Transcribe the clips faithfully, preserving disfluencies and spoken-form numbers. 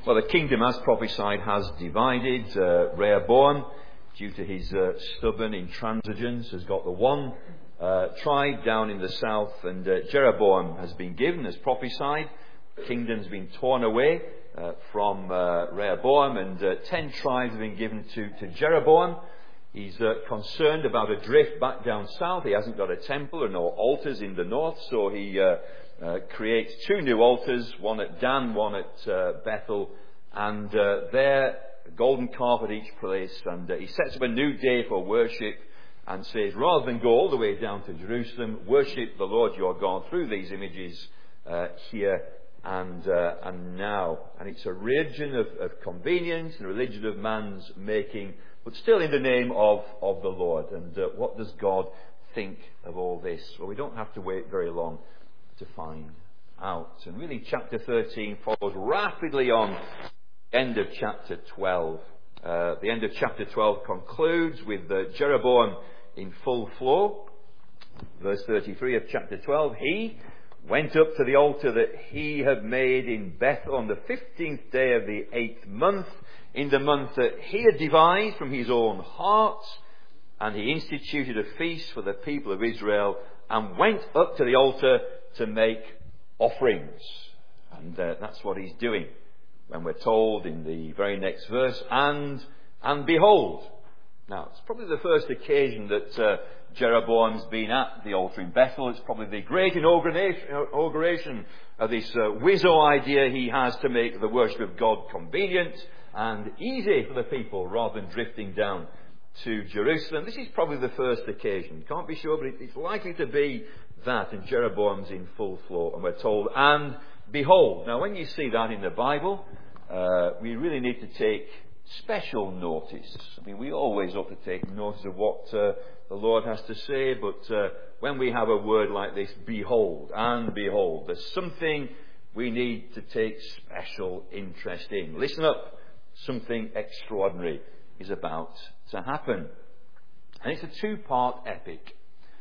Well, the kingdom, as prophesied, has divided. Uh, Rehoboam, due to his uh, stubborn intransigence, has got the one uh, tribe down in the south, and uh, Jeroboam has been given, as prophesied. The kingdom's been torn away uh, from uh, Rehoboam, and uh, ten tribes have been given to, to Jeroboam. He's uh, concerned about a drift back down south. He hasn't got a temple or no altars in the north, so he uh, uh, creates two new altars, one at Dan, one at uh, Bethel, and uh, there, a golden calf at each place, and uh, he sets up a new day for worship and says, rather than go all the way down to Jerusalem, worship the Lord your God through these images uh, here and uh, and now. And it's a religion of, of convenience and a religion of man's making, but still in the name of, of the Lord. And uh, what does God think of all this? Well, we don't have to wait very long to find out. And really, chapter thirteen follows rapidly on the end of chapter twelve. Uh, the end of chapter twelve concludes with uh, Jeroboam in full flow. Verse thirty-three of chapter twelve, he went up to the altar that he had made in Bethel on the fifteenth day of the eighth month, in the month that he had devised from his own heart, and he instituted a feast for the people of Israel, and went up to the altar to make offerings. And uh, that's what he's doing when we're told in the very next verse, and and behold. Now, it's probably the first occasion that uh, Jeroboam's been at the altar in Bethel. It's probably the great inauguration of this uh, Wizzo idea he has to make the worship of God convenient and easy for the people rather than drifting down to Jerusalem. This is probably the first occasion. Can't be sure, but it's likely to be that, and Jeroboam's in full flow, and we're told, and behold. Now, when you see that in the Bible, uh, we really need to take special notice. I mean, we always ought to take notice of what uh, the Lord has to say, but uh, when we have a word like this, behold, and behold, there's something we need to take special interest in. Listen up, something extraordinary is about to happen. And it's a two-part epic.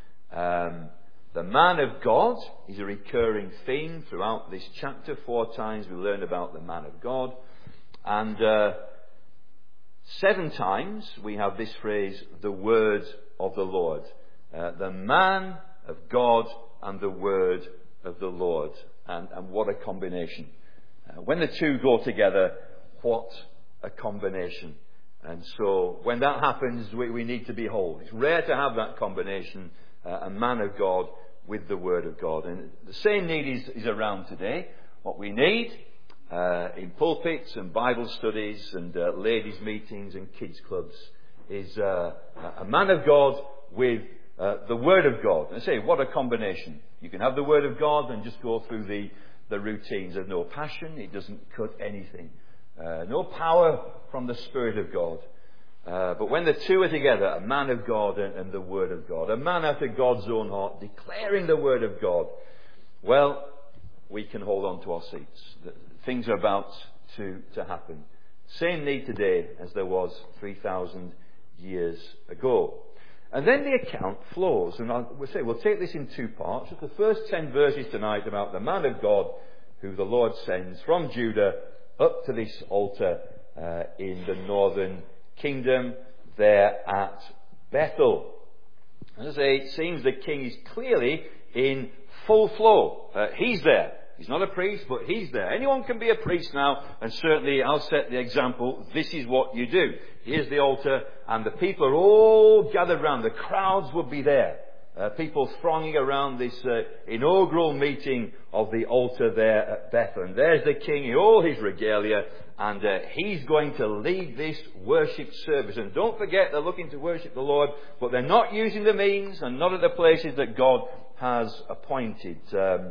Um, the man of God is a recurring theme throughout this chapter. Four times we learn about the man of God. And uh, seven times we have this phrase, the word of the Lord. Uh, the man of God and the word of the Lord. And, and what a combination. Uh, when the two go together, what a combination. And so when that happens, we, we need to behold. It's rare to have that combination, uh, a man of God with the word of God. And the same need is, is around today. What we need uh, in pulpits and Bible studies and uh, ladies' meetings and kids' clubs is uh, a man of God with uh, the word of God. And I say, what a combination. You can have the word of God and just go through the, the routines. There's no passion. It doesn't cut anything. Uh, no power from the Spirit of God. Uh, but when the two are together, a man of God and, and the Word of God, a man after God's own heart, declaring the Word of God, well, we can hold on to our seats. The, things are about to, to happen. Same need today as there was three thousand years ago. And then the account flows. And I'll, we'll say we'll take this in two parts. Just the first ten verses tonight about the man of God who the Lord sends from Judah up to this altar uh, in the northern kingdom there at Bethel. As I say, it seems the king is clearly in full flow. Uh, he's there. He's not a priest, but he's there. Anyone can be a priest now, and certainly I'll set the example. This is what you do. Here's the altar, and the people are all gathered around. The crowds will be there. Uh, people thronging around this uh, inaugural meeting of the altar there at Bethel. And there's the king in all his regalia, and uh, he's going to lead this worship service. And don't forget, they're looking to worship the Lord, but they're not using the means and not at the places that God has appointed. Um,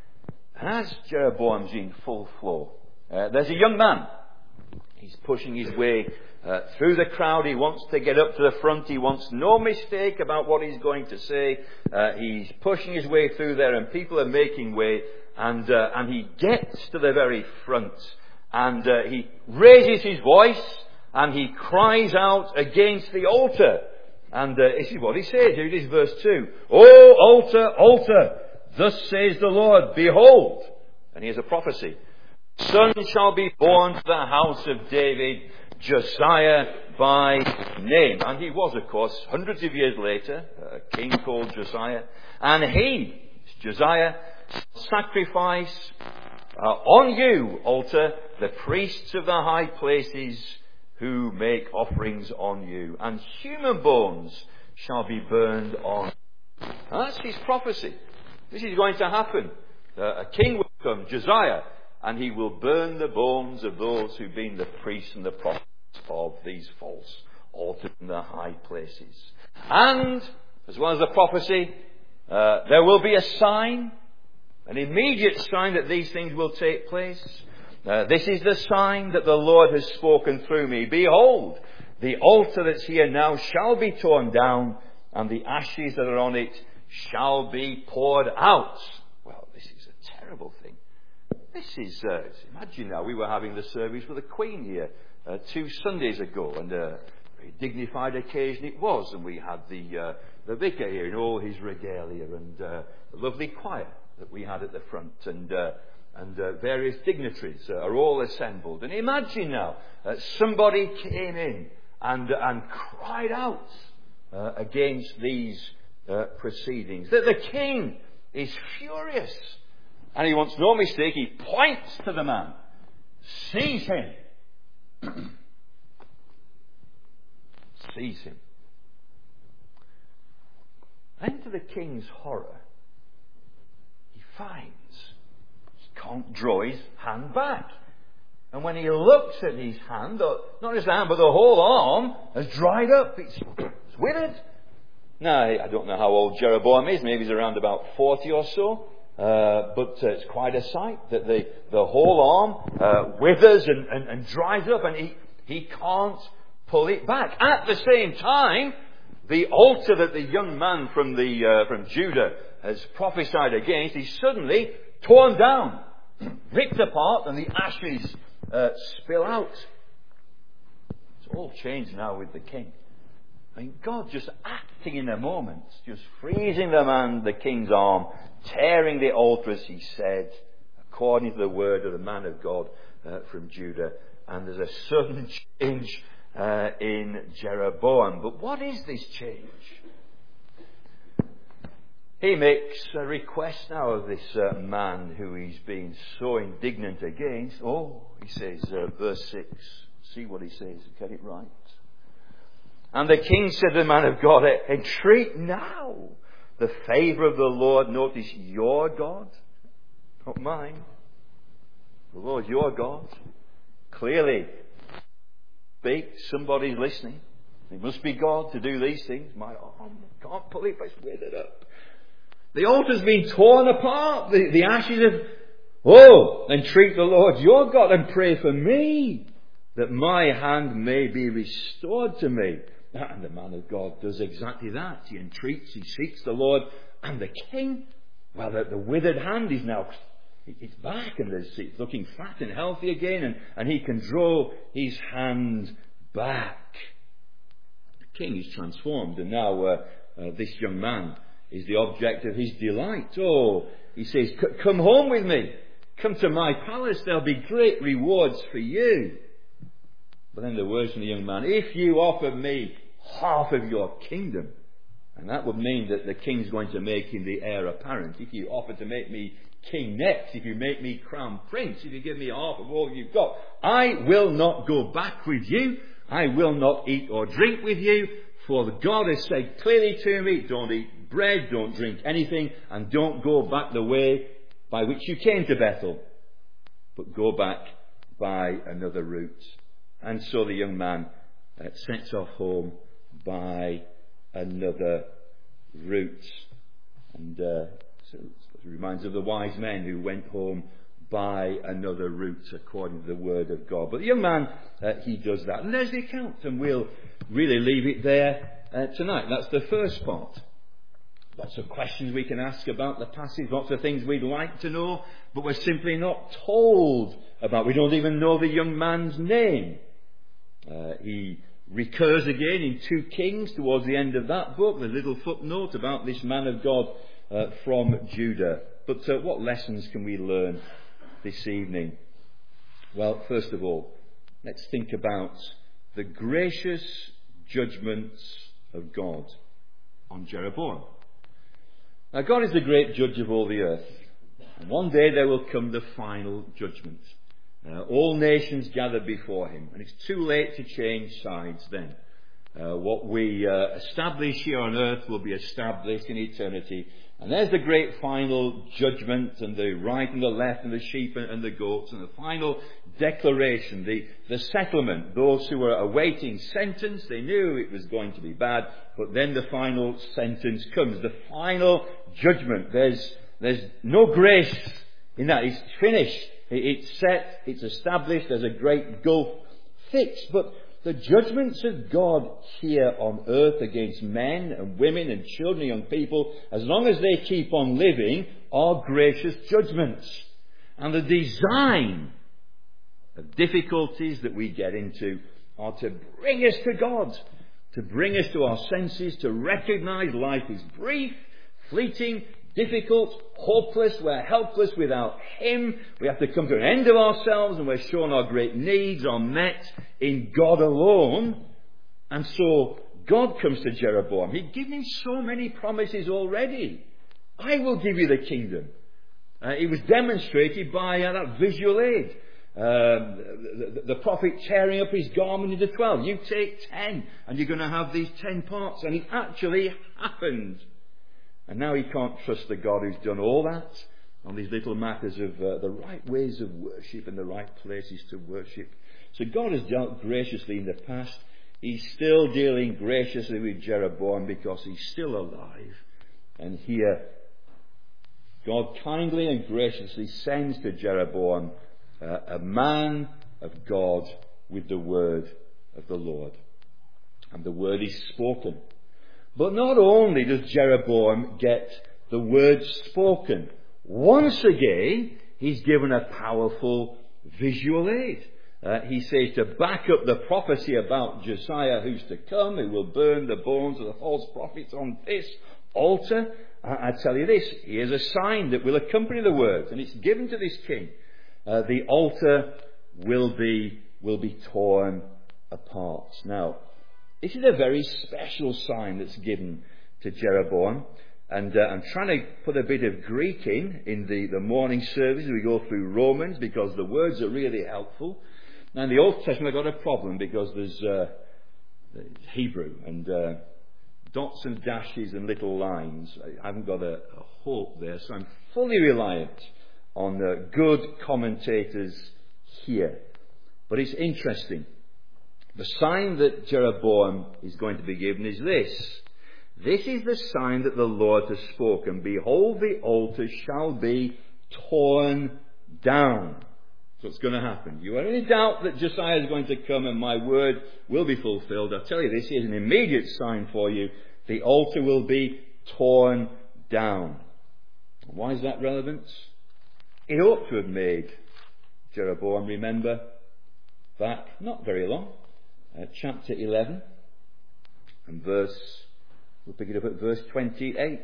as Jeroboam's in full flow, uh, there's a young man. He's pushing his way Uh, through the crowd. He wants to get up to the front. He wants no mistake about what he's going to say. Uh, he's pushing his way through there, and people are making way. And uh, and he gets to the very front, and uh, he raises his voice, and he cries out against the altar. And uh, this is what he says. Here it is, verse two. "O altar, altar, thus says the Lord, behold." And here's a prophecy. son shall be born to the house of David, Josiah by name. And he was, of course, hundreds of years later, a king called Josiah. And he, Josiah, sacrifice uh, on you, altar, the priests of the high places who make offerings on you. And human bones shall be burned on. And that's his prophecy. This is going to happen. Uh, a king will come, Josiah, and he will burn the bones of those who've been the priests and the prophets of these false altars in the high places. And, as well as the prophecy, uh, there will be a sign, an immediate sign that these things will take place. Uh, this is the sign that the Lord has spoken through me. Behold, the altar that's here now shall be torn down, and the ashes that are on it shall be poured out. Well, this is a terrible thing. This is, uh, imagine now, we were having the service with the Queen here uh, two Sundays ago, and a very dignified occasion it was, and we had the uh, the vicar here in all his regalia, and uh, the lovely choir that we had at the front, and uh, and uh, various dignitaries uh, are all assembled. And imagine now, uh, somebody came in and and cried out uh, against these uh, proceedings. That the king is furious, and he wants no mistake. He points to the man, seize him, seize him. And to the king's horror, he finds he can't draw his hand back. And when he looks at his hand, not his hand, but the whole arm has dried up. It's, it's withered. Now, I don't know how old Jeroboam is. Maybe he's around about forty or so. Uh, but uh, it's quite a sight that the, the whole arm uh, withers and, and, and dries up, and he, he can't pull it back. At the same time, the altar that the young man from the uh, from Judah has prophesied against is suddenly torn down, ripped apart, and the ashes uh, spill out. It's all changed now with the king. I mean, God just acting in a moment, just freezing the man, the king's arm, tearing the altar, as he said, according to the word of the man of God uh, from Judah. And there's a sudden change uh, in Jeroboam. But what is this change? He makes a request now of this uh, man who he's been so indignant against. Oh, he says, uh, verse six. See what he says. Get it right. And the king said to the man of God, entreat now the favour of the Lord. Notice, your God, not mine. The Lord, your God. Clearly, speak, somebody's listening. It must be God to do these things. My arm can't pull it, but it's withered up. The altar's been torn apart. The, the ashes have... Oh, entreat the Lord your God and pray for me, that my hand may be restored to me. And the man of God does exactly that. He entreats, he seeks the Lord. And the king, well, the, the withered hand is now, it's back, and it's looking fat and healthy again, and, and he can draw his hand back. The king is transformed, and now uh, uh, this young man is the object of his delight. Oh, he says, come home with me. Come to my palace. There'll be great rewards for you. But then the words from the young man, if you offer me half of your kingdom, and that would mean that the king's going to make him the heir apparent. If you offer to make me king next, if you make me crown prince, if you give me half of all you've got, I will not go back with you. I will not eat or drink with you. For God has said clearly to me, don't eat bread, don't drink anything, and don't go back the way by which you came to Bethel, but go back by another route. And so the young man uh, sets off home by another route. And uh, so it reminds of the wise men who went home by another route according to the word of God. But the young man, uh, he does that. And there's the account, and we'll really leave it there uh, tonight. That's the first part. Lots of questions we can ask about the passage, lots of things we'd like to know, but we're simply not told about. We don't even know the young man's name. Uh, he recurs again in two Kings towards the end of that book, the little footnote about this man of God uh, from Judah. But uh, what lessons can we learn this evening Well, first of all, let's think about the gracious judgments of God on Jeroboam. Now, God is the great judge of all the earth. And one day there will come the final judgment. Uh, all nations gather before him. And it's too late to change sides then. Uh, what we uh, establish here on earth will be established in eternity. And there's the great final judgment, and the right and the left, and the sheep and the goats, and the final declaration, the, the settlement. Those who were awaiting sentence, they knew it was going to be bad, but then the final sentence comes. The final judgment. There's, there's no grace in that. It's finished. It's set. It's established. There's a great gulf fixed. But the judgments of God here on earth against men and women and children and young people, as long as they keep on living, are gracious judgments. And the design of difficulties that we get into are to bring us to God, to bring us to our senses, to recognize life is brief, fleeting, difficult, hopeless. We're helpless without Him. We have to come to an end of ourselves, and we're shown our great needs are met in God alone. And so God comes to Jeroboam. He'd given him so many promises already. I will give you the kingdom. Uh, it was demonstrated by uh, that visual aid. Um, the, the, the prophet tearing up his garment into twelve. You take ten, and you're going to have these ten parts. And it actually happened. And now he can't trust the God who's done all that on these little matters of uh, the right ways of worship and the right places to worship. So God has dealt graciously in the past. He's still dealing graciously with Jeroboam because he's still alive. And here, God kindly and graciously sends to Jeroboam uh, a man of God with the word of the Lord. And the word is spoken. But not only does Jeroboam get the word spoken, once again, he's given a powerful visual aid. Uh, he says to back up the prophecy about Josiah who's to come, who will burn the bones of the false prophets on this altar. I, I tell you this, here's a sign that will accompany the words, and it's given to this king. Uh, the altar will be, will be torn apart. Now, this is a very special sign that's given to Jeroboam. And uh, I'm trying to put a bit of Greek in, in the, the morning service as we go through Romans, because the words are really helpful. Now in the Old Testament I've got a problem because there's uh, Hebrew and uh, dots and dashes and little lines. I haven't got a, a hope there, so I'm fully reliant on uh, good commentators here. But it's interesting. The sign that Jeroboam is going to be given is this. This is the sign that the Lord has spoken. Behold, the altar shall be torn down. So it's going to happen. You are in doubt that Josiah is going to come and my word will be fulfilled. I'll tell you this, here's an immediate sign for you. The altar will be torn down. Why is that relevant? It ought to have made Jeroboam remember back not very long. Uh, chapter eleven and verse, we'll pick it up at verse twenty-eight.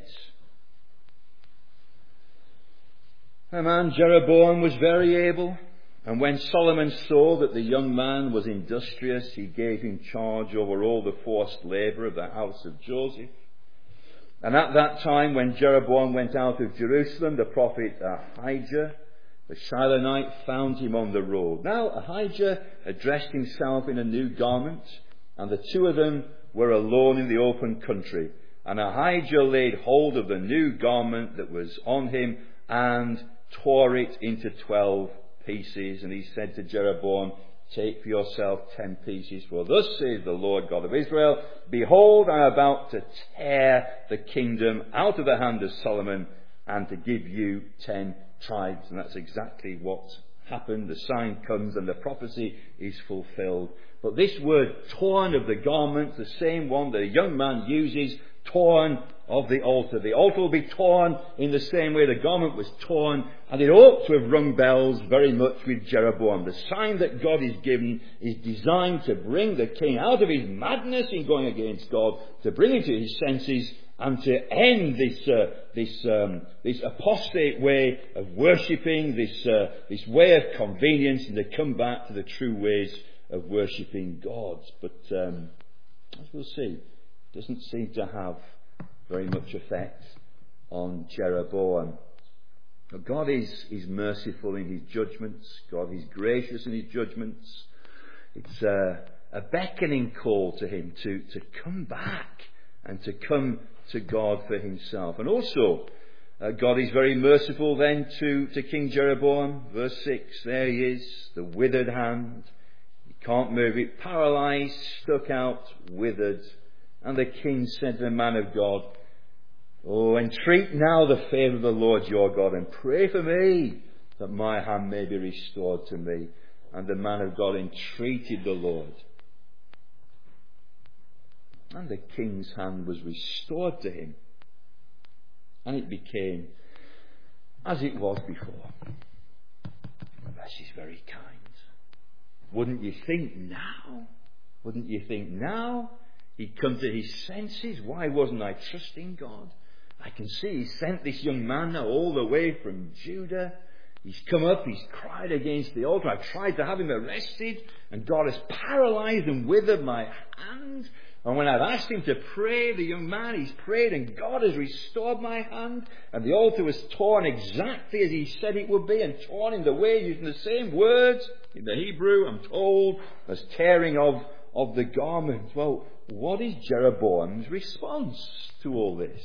The man Jeroboam was very able, and when Solomon saw that the young man was industrious, he gave him charge over all the forced labour of the house of Joseph. And at that time, when Jeroboam went out of Jerusalem, the prophet Ahijah, the Shilonite, found him on the road. Now Ahijah had dressed himself in a new garment, and the two of them were alone in the open country. And Ahijah laid hold of the new garment that was on him and tore it into twelve pieces. And he said to Jeroboam, take for yourself ten pieces, for thus says the Lord God of Israel, behold, I am about to tear the kingdom out of the hand of Solomon and to give you ten tribes. And that's exactly what happened. The sign comes and the prophecy is fulfilled. But this word torn of the garment, the same one that a young man uses, torn of the altar. The altar will be torn in the same way the garment was torn, and it ought to have rung bells very much with Jeroboam. The sign that God is given is designed to bring the king out of his madness in going against God, to bring him to his senses, and to end this uh, this um, this apostate way of worshipping, this uh, this way of convenience, and to come back to the true ways of worshipping God. But um, as we'll see, it doesn't seem to have very much effect on Jeroboam. But God is, is merciful in his judgments. God is gracious in his judgments. It's a, a beckoning call to him to, to come back and to come to God for himself. And also, uh, God is very merciful then to, to King Jeroboam. Verse six, there he is, the withered hand. He can't move it, paralysed, stuck out, withered. And the king said to the man of God, oh, entreat now the favour of the Lord your God, and pray for me, that my hand may be restored to me. And the man of God entreated the Lord. And the king's hand was restored to him. And it became as it was before. This is very kind. Wouldn't you think now? Wouldn't you think now he'd come to his senses? Why wasn't I trusting God? I can see he sent this young man now all the way from Judah. He's come up, he's cried against the altar. I tried to have him arrested, and God has paralysed and withered my hand. And when I've asked him to pray, the young man, he's prayed, and God has restored my hand. And the altar was torn exactly as he said it would be, and torn in the way, using the same words in the Hebrew, I'm told, as tearing of, of the garment. Well, what is Jeroboam's response to all this?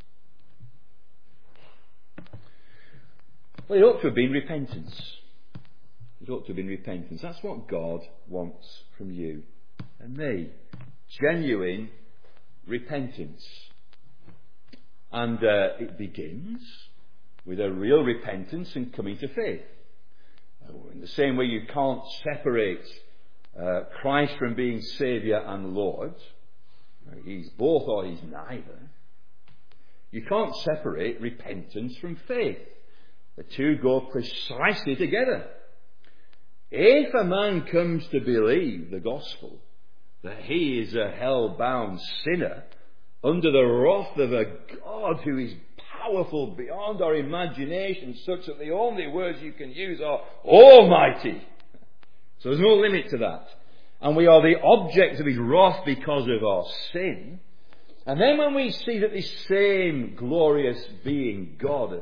Well, it ought to have been repentance. It ought to have been repentance. That's what God wants from you and me. Genuine repentance. And uh, it begins with a real repentance and coming to faith. In the same way you can't separate uh, Christ from being Saviour and Lord. He's both or he's neither. You can't separate repentance from faith. The two go precisely together. If a man comes to believe the gospel, that he is a hell-bound sinner under the wrath of a God who is powerful beyond our imagination, such that the only words you can use are Almighty. So there's no limit to that. And we are the object of his wrath because of our sin. And then when we see that this same glorious being, God,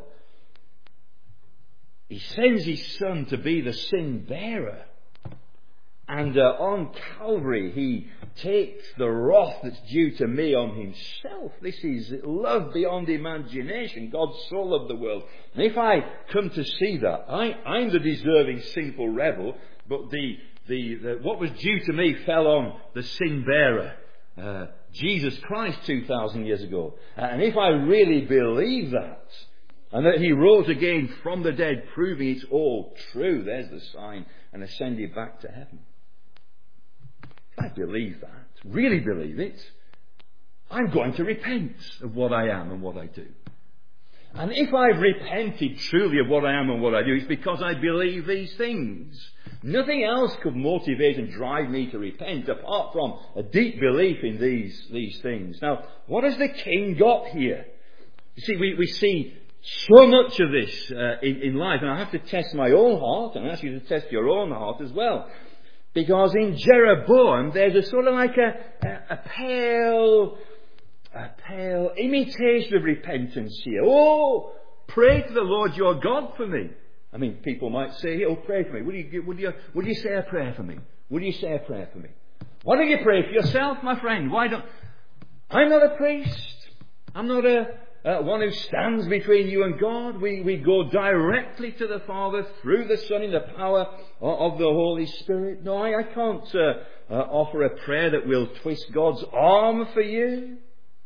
he sends his Son to be the sin bearer. And uh, on Calvary, he takes the wrath that's due to me on himself. This is love beyond imagination. God so loved the world. And if I come to see that, I, I'm the deserving sinful rebel, but the, the, the what was due to me fell on the sin bearer, uh, Jesus Christ, two thousand years ago. And if I really believe that, and that he rose again from the dead, proving it's all true, there's the sign, and ascended back to heaven. If I believe that, really believe it, I'm going to repent of what I am and what I do. And if I've repented truly of what I am and what I do, it's because I believe these things. Nothing else could motivate and drive me to repent apart from a deep belief in these, these things. Now, what has the king got here? You see, we, we see so much of this uh, in, in life, and I have to test my own heart, and I ask you to test your own heart as well. Because in Jeroboam, there's a sort of like a, a, a pale, a pale imitation of repentance here. Oh, pray to the Lord your God for me. I mean, people might say, oh, pray for me. Would you, would you, would you say a prayer for me? Would you say a prayer for me? Why don't you pray for yourself, my friend? Why don't... I'm not a priest. I'm not a... Uh, one who stands between you and God. We, we go directly to the Father through the Son in the power of, of the Holy Spirit. No, I, I can't uh, uh, offer a prayer that will twist God's arm for you.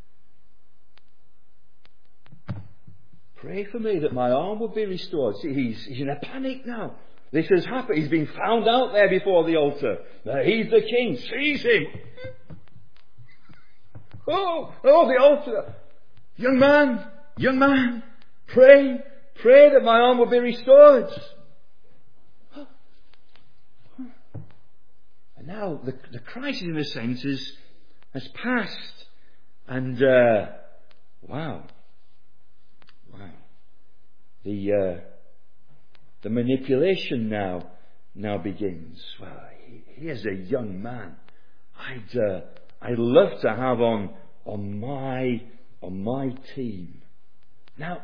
Pray for me that my arm will be restored. See, he's, he's in a panic now. This has happened. He's been found out there before the altar. Now, he's the king. Seize him. Oh, oh, the altar. Young man, young man, pray, pray that my arm will be restored. And now the, the crisis in the senses has passed, and uh, Wow. Wow. The, uh, the manipulation now, now begins. Well, he, he is a young man. I'd, uh, I'd love to have on, on my, on my team. Now,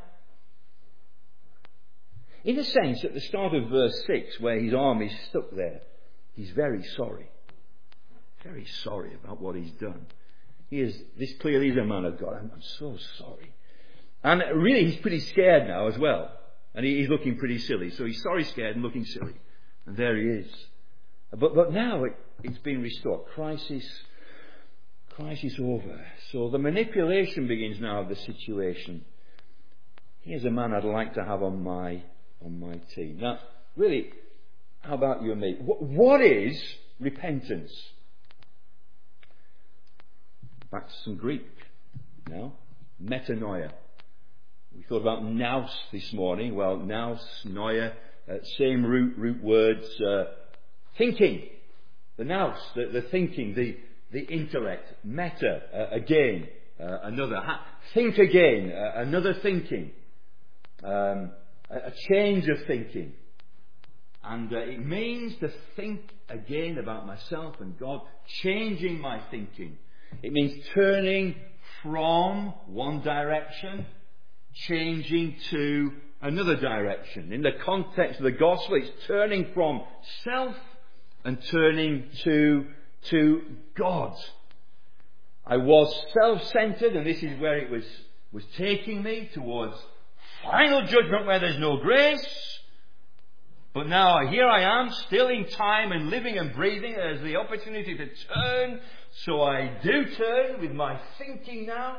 in a sense, at the start of verse six, where his arm is stuck there, he's very sorry. Very sorry about what he's done. He is, this clearly is a man of God. I'm, I'm so sorry. And really, he's pretty scared now as well. And he, he's looking pretty silly. So he's sorry, scared, and looking silly. And there he is. But, but now it, it's been restored. Crisis, crisis over. So the manipulation begins now of the situation. Here's a man I'd like to have on my on my team. Now, really, how about you and me? What, what is repentance? Back to some Greek now. Metanoia. We thought about nous this morning. Well, nous, noia, uh, same root root words. Uh, thinking. The nous, the, the thinking, the, the intellect. Meta, uh, again. Uh, another. Ha- think again. Uh, another thinking. Um, a change of thinking. And uh, it means to think again about myself and God, changing my thinking. It means turning from one direction, changing to another direction. In the context of the gospel, it's turning from self and turning to, to God. I was self-centered, and this is where it was, was taking me towards final judgment where there's no grace. But now here I am, still in time and living and breathing. There's the opportunity to turn. So I do turn with my thinking now.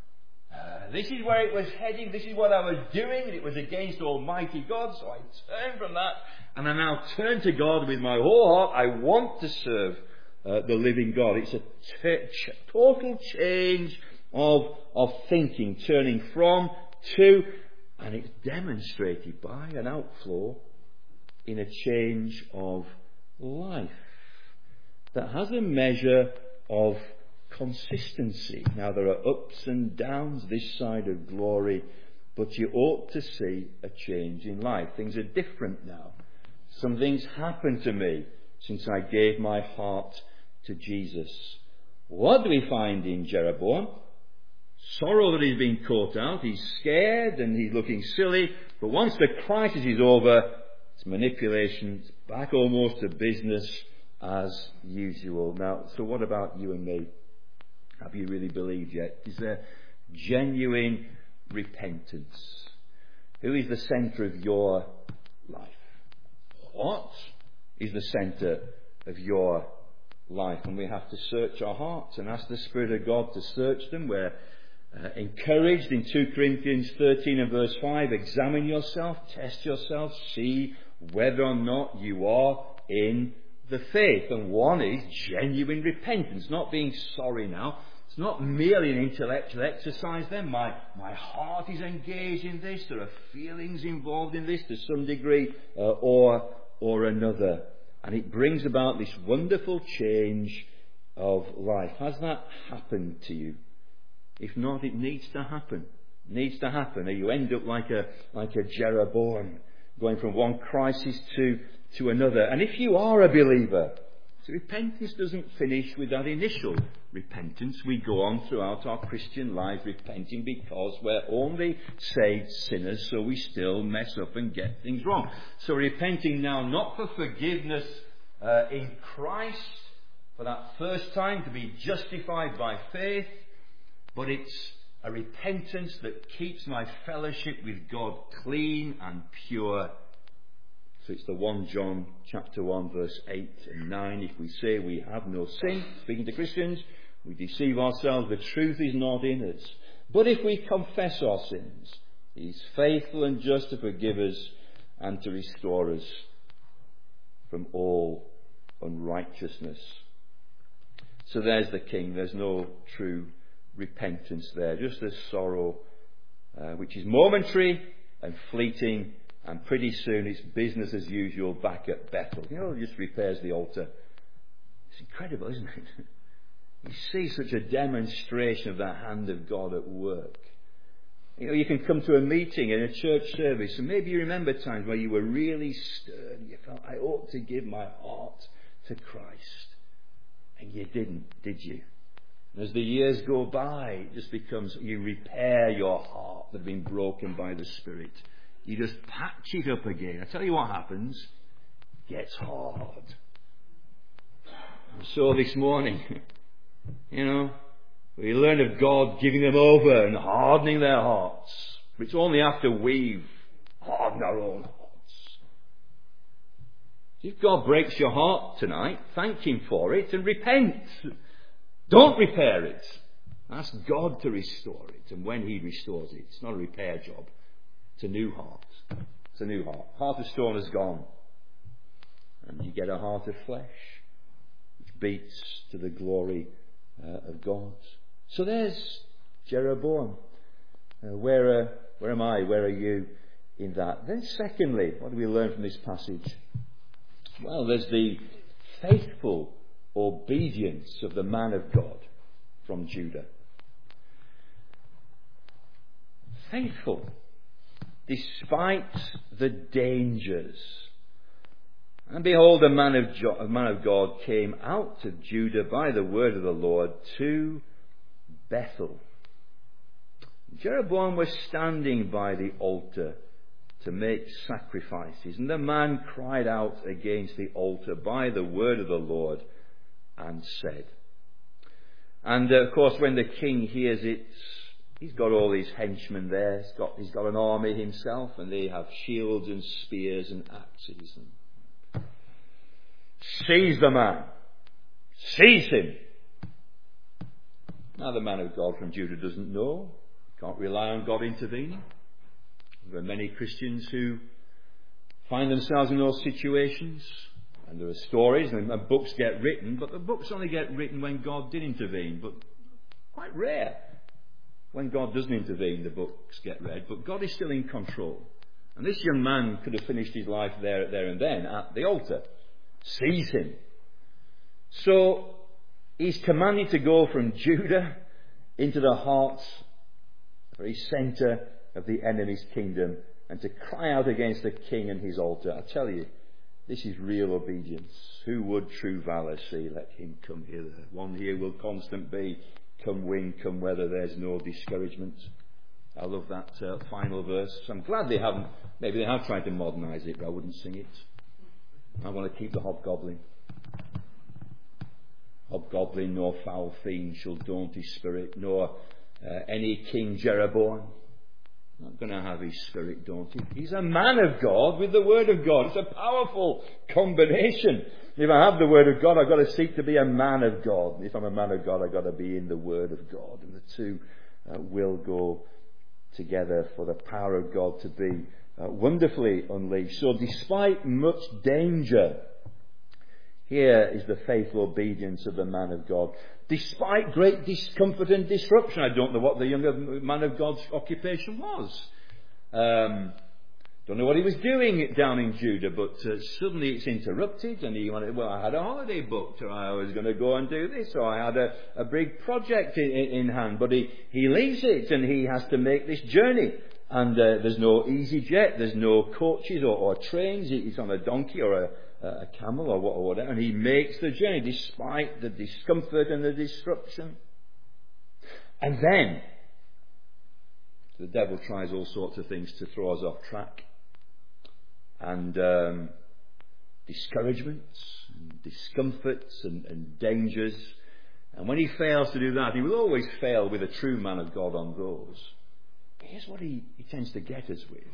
Uh, this is where it was heading. This is what I was doing. And it was against Almighty God. So I turn from that. And I now turn to God with my whole heart. I want to serve uh, the living God. It's a t- ch- total change of, of thinking. Turning from, to... And it's demonstrated by an outflow in a change of life that has a measure of consistency. Now, there are ups and downs this side of glory, but you ought to see a change in life. Things are different now. Some things happened to me since I gave my heart to Jesus. What do we find in Jeroboam? Sorrow that he's been caught out. He's scared and he's looking silly. But once the crisis is over, it's manipulation. It's back almost to business as usual. Now, so what about you and me? Have you really believed yet? Is there genuine repentance? Who is the centre of your life? What is the centre of your life? And we have to search our hearts and ask the Spirit of God to search them. We're uh, encouraged in two Corinthians thirteen and verse five, examine yourself, test yourself, see whether or not you are in the faith. And one is genuine repentance, not being sorry now. It's not merely an intellectual exercise then. My, my heart is engaged in this. There are feelings involved in this to some degree uh, or, or another. And it brings about this wonderful change of life. Has that happened to you? If not, it needs to happen. It needs to happen. Or you end up like a, like a Jeroboam, going from one crisis to, to another. And if you are a believer, so repentance doesn't finish with that initial repentance. We go on throughout our Christian life repenting because we're only saved sinners, so we still mess up and get things wrong. So repenting now not for forgiveness uh, in Christ, for that first time to be justified by faith, but it's a repentance that keeps my fellowship with God clean and pure. So it's the First John chapter one verse eight and nine. If we say we have no sin, speaking to Christians, we deceive ourselves, the truth is not in us. But if we confess our sins, He is faithful and just to forgive us and to restore us from all unrighteousness. So there's the king. There's no true repentance there. Just a sorrow uh, which is momentary and fleeting, and pretty soon it's business as usual back at Bethel. You know, it just repairs the altar. It's incredible, isn't it? You see such a demonstration of the hand of God at work. You know, you can come to a meeting in a church service, and maybe you remember times where you were really stirred. You felt, I ought to give my heart to Christ. And you didn't, did you? And as the years go by, it just becomes, you repair your heart that had been broken by the Spirit. You just patch it up again. I tell you what happens. It gets hard. And so this morning, you know, we learn of God giving them over and hardening their hearts. But it's only after we've hardened our own hearts. If God breaks your heart tonight, thank Him for it and repent. Don't repair it. Ask God to restore it. And when He restores it, it's not a repair job. It's a new heart. It's a new heart. Heart of stone is gone. And you get a heart of flesh, which beats to the glory uh, of God. So there's Jeroboam. Uh, where, uh, where am I? Where are you in that? Then secondly, what do we learn from this passage? Well, there's the faithful obedience of the man of God from Judah. Faithful, despite the dangers. And behold, a man of, jo- a man of God came out of Judah by the word of the Lord to Bethel. Jeroboam was standing by the altar to make sacrifices, and the man cried out against the altar by the word of the Lord and said. And uh, of course, when the king hears it, he's got all his henchmen there. He's got, he's got an army himself, and they have shields and spears and axes. And seize the man. Seize him. Now the man of God from Judah doesn't know. Can't rely on God intervening. There are many Christians who find themselves in those situations. And there are stories and books get written, but the books only get written when God did intervene. But quite rare. When God doesn't intervene, the books get read. But God is still in control. And this young man could have finished his life there, there and then at the altar. Seize him. So he's commanded to go from Judah into the heart, the very centre of the enemy's kingdom, and to cry out against the king and his altar. I tell you, this is real obedience. Who would true valour see? Let him come hither. One here will constant be. Come wind, come weather, there's no discouragement. I love that uh, final verse. I'm glad they haven't, maybe they have tried to modernise it, but I wouldn't sing it. I want to keep the hobgoblin. Hobgoblin, nor foul fiend shall daunt his spirit, nor uh, any King Jeroboam. Not going to have his spirit daunted. He's a man of God with the word of God. It's a powerful combination. If I have the word of God, I've got to seek to be a man of God. If I'm a man of God, I've got to be in the word of God. And the two uh, will go together for the power of God to be uh, wonderfully unleashed. So despite much danger, here is the faithful obedience of the man of God. Despite great discomfort and disruption. I don't know what the younger man of God's occupation was. Um, don't know what he was doing down in Judah, but uh, suddenly it's interrupted, and he wanted, well, I had a holiday booked, or I was going to go and do this, or I had a, a big project in, in hand, but he, he leaves it, and he has to make this journey. And uh, there's no easy jet, there's no coaches or, or trains, he's on a donkey or a a camel or whatever, and he makes the journey despite the discomfort and the disruption. And then the devil tries all sorts of things to throw us off track, and um, discouragements and discomforts and, and dangers. And when he fails to do that, he will always fail with a true man of God on those. But here's what he, he tends to get us with,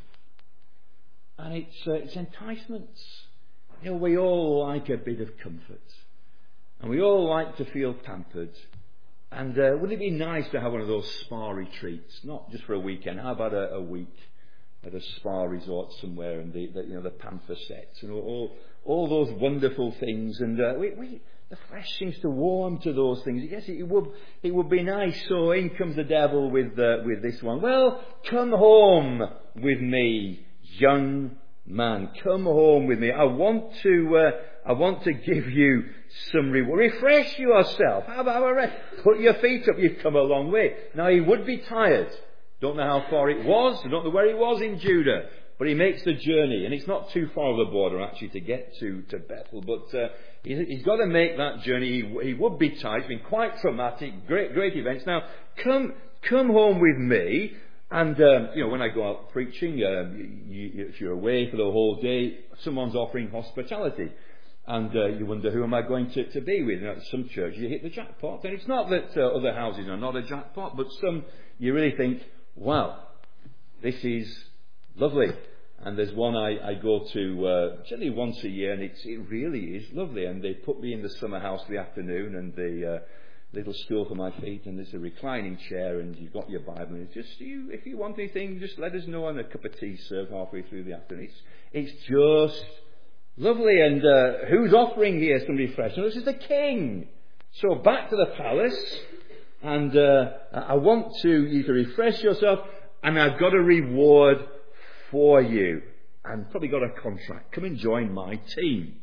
and it's uh, it's enticements. You know, we all like a bit of comfort, and we all like to feel pampered. And uh, wouldn't it be nice to have one of those spa retreats, not just for a weekend? How about a, a week at a spa resort somewhere, and the, the you know the pamper sets and all all, all those wonderful things? And uh, we, we the flesh seems to warm to those things. Yes, it would it would be nice. So in comes the devil with uh, with this one. Well, come home with me, young man, come home with me. I want to uh, I want to give you some reward. Refresh yourself. Have, have a rest. Put your feet up. You've come a long way. Now he would be tired. Don't know how far it was. I don't know where he was in Judah. But he makes the journey. And it's not too far of the border, actually, to get to, to Bethel. But uh, he's, he's got to make that journey. He, he would be tired. It's been quite traumatic. Great, great events. Now, come, come home with me. And, um, you know, when I go out preaching, um, you, you, if you're away for the whole day, someone's offering hospitality. And uh, you wonder, who am I going to, to be with? You know, at some church, you hit the jackpot. And it's not that uh, other houses are not a jackpot, but some, you really think, wow, this is lovely. And there's one I, I go to uh, generally once a year, and it's, it really is lovely. And they put me in the summer house for the afternoon, and the uh, little stool for my feet, and there's a reclining chair, and you've got your Bible. And it's just, you, if you want anything, just let us know, and a cup of tea served halfway through the afternoon. It's, it's just lovely. And uh, who's offering here some refreshment? This is the king. So back to the palace, and uh, I want to you to refresh yourself, and I've got a reward for you, and probably got a contract. Come and join my team.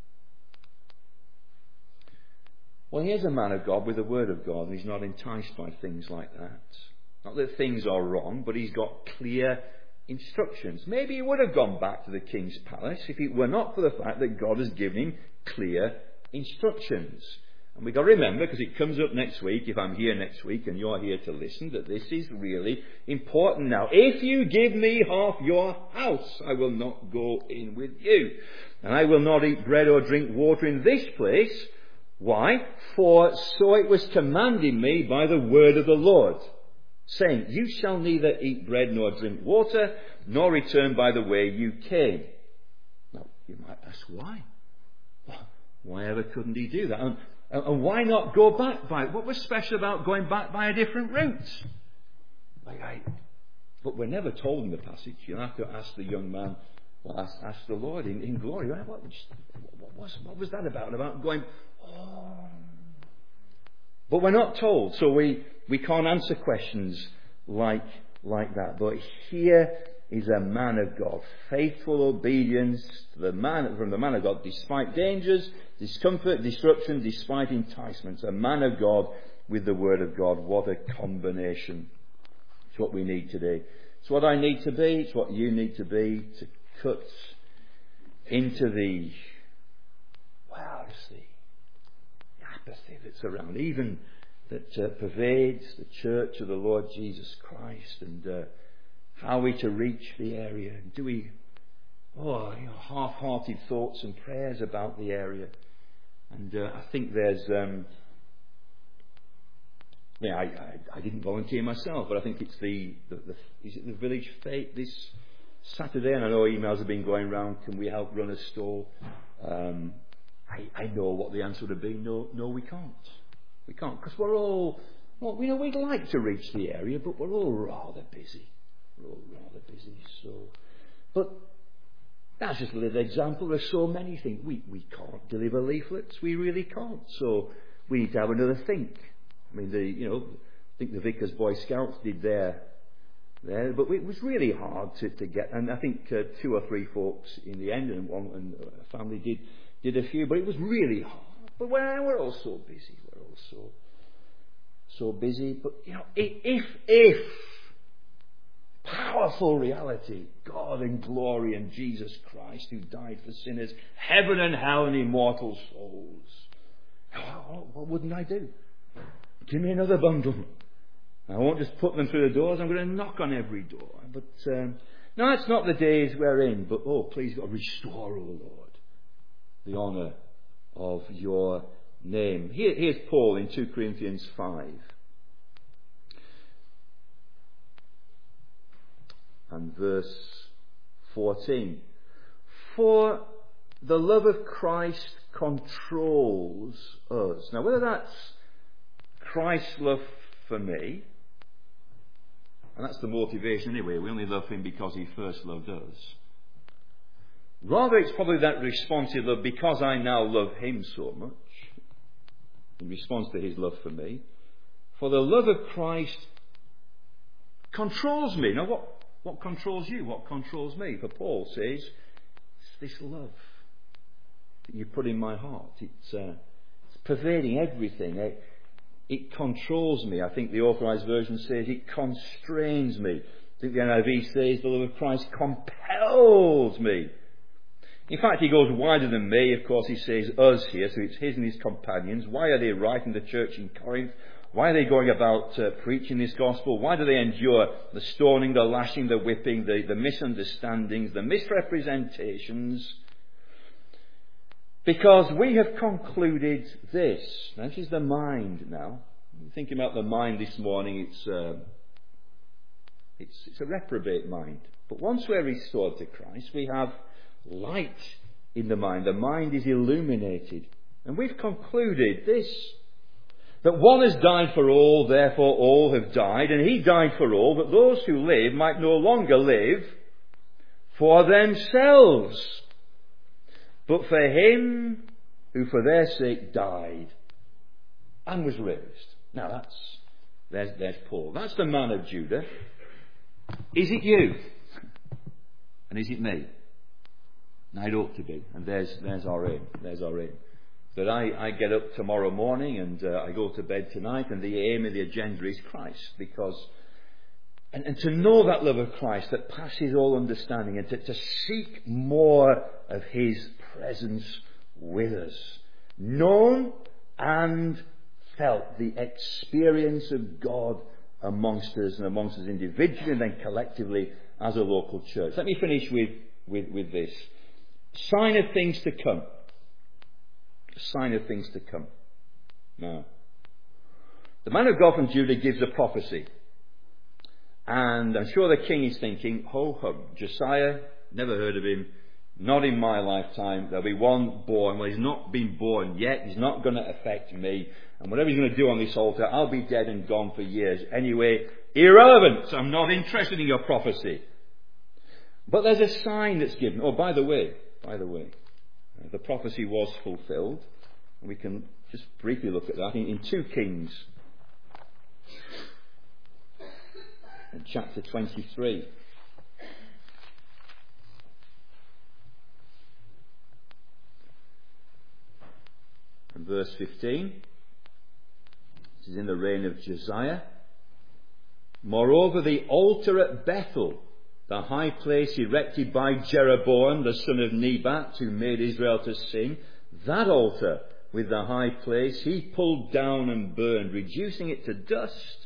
Well, here's a man of God with the word of God, and he's not enticed by things like that. Not that things are wrong, but he's got clear instructions. Maybe he would have gone back to the king's palace if it were not for the fact that God has given him clear instructions. And we've got to remember, because it comes up next week, if I'm here next week and you're here to listen, that this is really important now. If you give me half your house, I will not go in with you. And I will not eat bread or drink water in this place. Why? For so it was commanded me by the word of the Lord, saying, you shall neither eat bread nor drink water, nor return by the way you came. Now, you might ask, why? Why ever couldn't he do that? And, and why not go back by it? What was special about going back by a different route? Like I, but we're never told in the passage. You'll have to ask the young man, well, ask, ask the Lord in, in glory. Right? What, what, was, what was that about? About going, oh. But we're not told, so we, we can't answer questions like, like that. But here is a man of God. Faithful obedience to the man, from the man of God, despite dangers, discomfort, disruption, despite enticements. A man of God with the word of God. What a combination. It's what we need today. It's what I need to be. It's what you need to be to cut into the, well, it's the apathy that's around, even that uh, pervades the church of the Lord Jesus Christ. And uh, how are we to reach the area? Do we, oh, you know, half-hearted thoughts and prayers about the area? And uh, I think there's, um, yeah, I, I, I didn't volunteer myself, but I think it's the, the, the is it the village fete this Saturday? And I know emails have been going around. Can we help run a stall? Um, I, I know what the answer would have been. No, no, we can't. We can't, because we're all, well, you know, we'd like to reach the area, but we're all rather busy. We're all rather busy. So, but that's just a little example. There's so many things. We we can't deliver leaflets. We really can't. So we need to have another think. I mean, the you know, I think the Vickers Boy Scouts did their there, but it was really hard to, to get. And I think uh, two or three folks in the end, and one and a family did did a few, but it was really hard. But we're, we're all so busy. We're all so so busy. But you know, if if powerful reality, God and glory and Jesus Christ who died for sinners, heaven and hell and immortal souls. What wouldn't I do? Give me another bundle. I won't just put them through the doors. I'm going to knock on every door. But um, no, it's not the days we're in. But oh, please God, restore, O Lord, the honour of your name. Here, here's Paul in two Corinthians five. And verse fourteen. For the love of Christ controls us. Now, whether that's Christ's love for me, and that's the motivation anyway, we only love him because he first loved us. Rather, it's probably that responsive love because I now love him so much, in response to his love for me. For the love of Christ controls me. Now, what? What controls you? What controls me? For Paul says, it's this love that you put in my heart. It's, uh, it's pervading everything. it controls me. I think the Authorized Version says it constrains me. I think the N I V says the love of Christ compels me. In fact, he goes wider than me. Of course, he says us here, so it's his and his companions. Why are they writing the church in Corinth? Why are they going about uh, preaching this gospel? Why do they endure the stoning, the lashing, the whipping, the, the misunderstandings, the misrepresentations? Because we have concluded this. Now, this is the mind now. Thinking about the mind this morning, it's, uh, it's, it's a reprobate mind. But once we're restored to Christ, we have light in the mind. The mind is illuminated. And we've concluded this. That one has died for all, therefore all have died, and he died for all, that those who live might no longer live for themselves, but for him who for their sake died and was raised. Now that's, there's, there's Paul. That's the man of Judah. Is it you? And is it me? Now it ought to be. And there's, there's our aim. There's our aim. That I, I get up tomorrow morning and uh, I go to bed tonight, and the aim of the agenda is Christ. Because, and, and to know that love of Christ that passes all understanding, and to, to seek more of his presence with us. Known and felt, the experience of God amongst us, and amongst us individually and then collectively as a local church. Let me finish with, with, with this. Sign of things to come. Sign of things to come. Now, the man of God from Judah gives a prophecy. And I'm sure the king is thinking, ho hum, Josiah, never heard of him, not in my lifetime. There'll be one born. Well, he's not been born yet. He's not going to affect me. And whatever he's going to do on this altar, I'll be dead and gone for years. Anyway, irrelevant. I'm not interested in your prophecy. But there's a sign that's given. Oh, by the way, by the way, the prophecy was fulfilled. We can just briefly look at that in, in two Kings, in chapter twenty-three. And verse fifteen. This is in the reign of Josiah. Moreover, the altar at Bethel, the high place erected by Jeroboam, the son of Nebat, who made Israel to sin, that altar with the high place he pulled down and burned, reducing it to dust.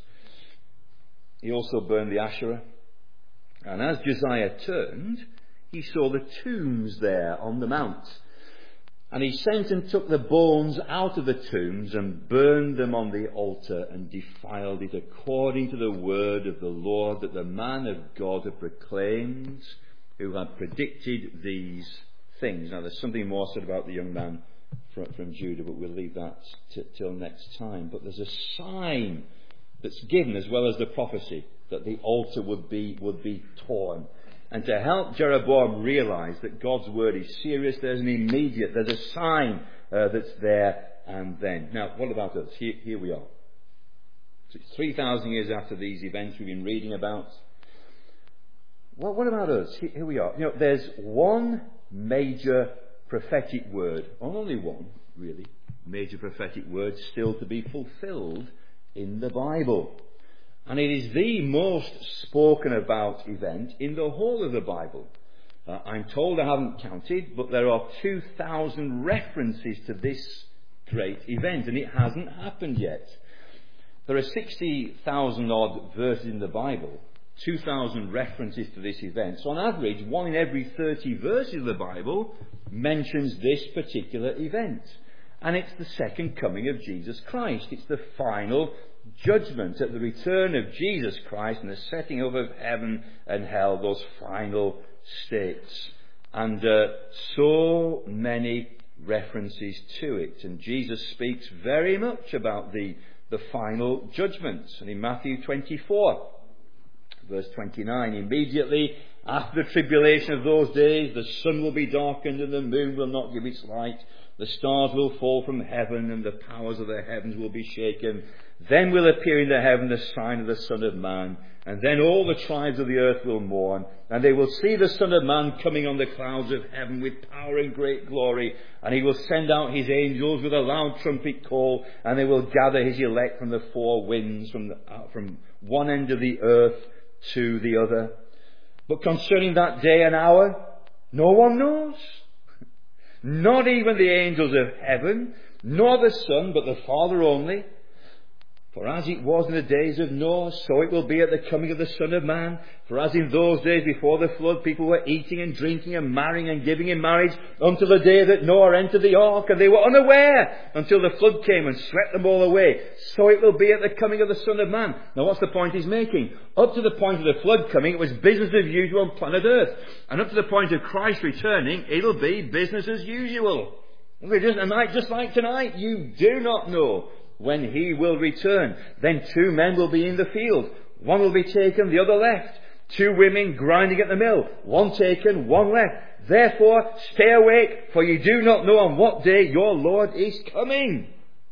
He also burned the Asherah. And as Josiah turned, he saw the tombs there on the mount. And he sent and took the bones out of the tombs and burned them on the altar and defiled it according to the word of the Lord that the man of God had proclaimed, who had predicted these things. Now there's something more said about the young man from, from Judah, but we'll leave that t- till next time. But there's a sign that's given as well as the prophecy that the altar would be, would be torn. And to help Jeroboam realize that God's word is serious, there's an immediate, there's a sign uh, that's there and then. Now, what about us? Here, here we are. So it's three thousand years after these events we've been reading about. Well, what about us? Here, here we are. You know, there's one major prophetic word, only one, really, major prophetic word still to be fulfilled in the Bible. And it is the most spoken about event in the whole of the Bible. Uh, I'm told, I haven't counted, but there are two thousand references to this great event, and it hasn't happened yet. There are sixty thousand odd verses in the Bible, two thousand references to this event. So on average, one in every thirty verses of the Bible mentions this particular event. And it's the second coming of Jesus Christ. It's the final judgment at the return of Jesus Christ and the setting up of heaven and hell, those final states. And uh, so many references to it. And Jesus speaks very much about the, the final judgment. And in Matthew twenty-four, verse twenty-nine, immediately after the tribulation of those days, the sun will be darkened and the moon will not give its light. The stars will fall from heaven and the powers of the heavens will be shaken. Then will appear in the heaven the sign of the Son of Man, and then all the tribes of the earth will mourn, and they will see the Son of Man coming on the clouds of heaven with power and great glory, and he will send out his angels with a loud trumpet call, and they will gather his elect from the four winds, from, the, uh, from one end of the earth to the other. But concerning that day and hour, no one knows. Not even the angels of heaven, nor the Son, but the Father only. For as it was in the days of Noah, so it will be at the coming of the Son of Man. For as in those days before the flood, people were eating and drinking and marrying and giving in marriage until the day that Noah entered the ark, and they were unaware until the flood came and swept them all away. So it will be at the coming of the Son of Man. Now what's the point he's making? Up to the point of the flood coming, it was business as usual on planet Earth. And up to the point of Christ returning, it'll be business as usual. And like, just like tonight, you do not know when he will return. Then two men will be in the field. One will be taken, the other left. Two women grinding at the mill. One taken, one left. Therefore, stay awake, for you do not know on what day your Lord is coming.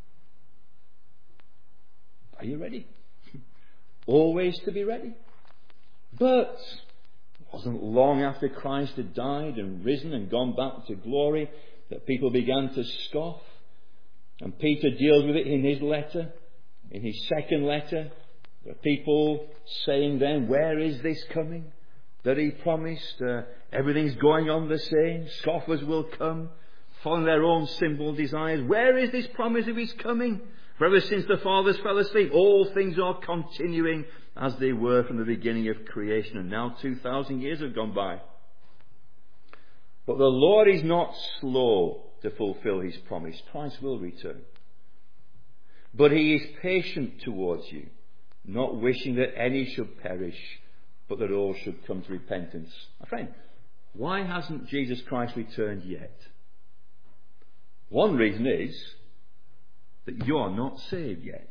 Are you ready? Always to be ready. But it wasn't long after Christ had died and risen and gone back to glory that people began to scoff. And Peter deals with it in his letter, in his second letter. There are people saying then, where is this coming that he promised? Uh, everything's going on the same. Scoffers will come, following their own simple desires. Where is this promise of his coming? For ever since the fathers fell asleep, all things are continuing as they were from the beginning of creation. And now two thousand years have gone by. But the Lord is not slow to fulfill his promise. Christ will return. But he is patient towards you, not wishing that any should perish, but that all should come to repentance. My friend, why hasn't Jesus Christ returned yet? One reason is that you're not saved yet.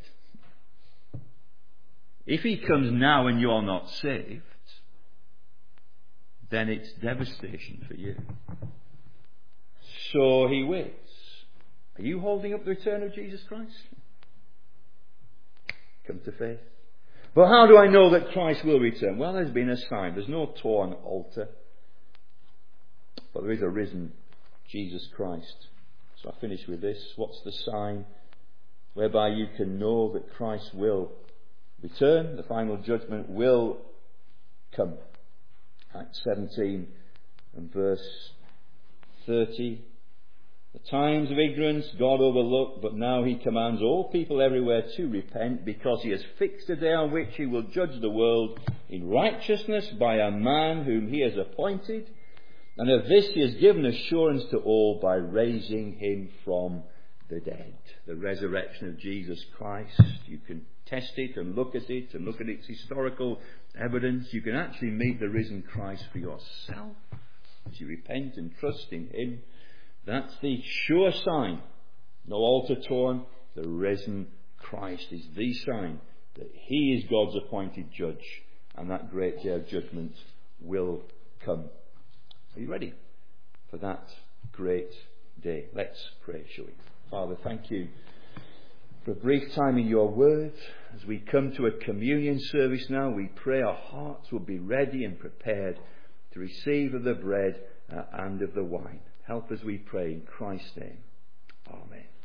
If he comes now and you're not saved, then it's devastation for you. So he waits. Are you holding up the return of Jesus Christ? Come to faith. But how do I know that Christ will return? Well, there's been a sign. There's no torn altar. But there is a risen Jesus Christ. So I finish with this. What's the sign whereby you can know that Christ will return? The final judgment will come. Acts seventeen and verse thirty. The times of ignorance God overlooked, but now he commands all people everywhere to repent, because he has fixed a day on which he will judge the world in righteousness by a man whom he has appointed. And of this he has given assurance to all by raising him from the dead. The resurrection of Jesus Christ. You can test it and look at it and look at its historical evidence. You can actually meet the risen Christ for yourself as you repent and trust in him. That's the sure sign. No altar torn. The risen Christ is the sign that he is God's appointed judge, and that great day of judgment will come. Are you ready for that great day? Let's pray, shall we? Father, thank you for a brief time in your word. As we come to a communion service now, we pray our hearts will be ready and prepared to receive of the bread uh, and of the wine. Help us, we pray, in Christ's name. Amen.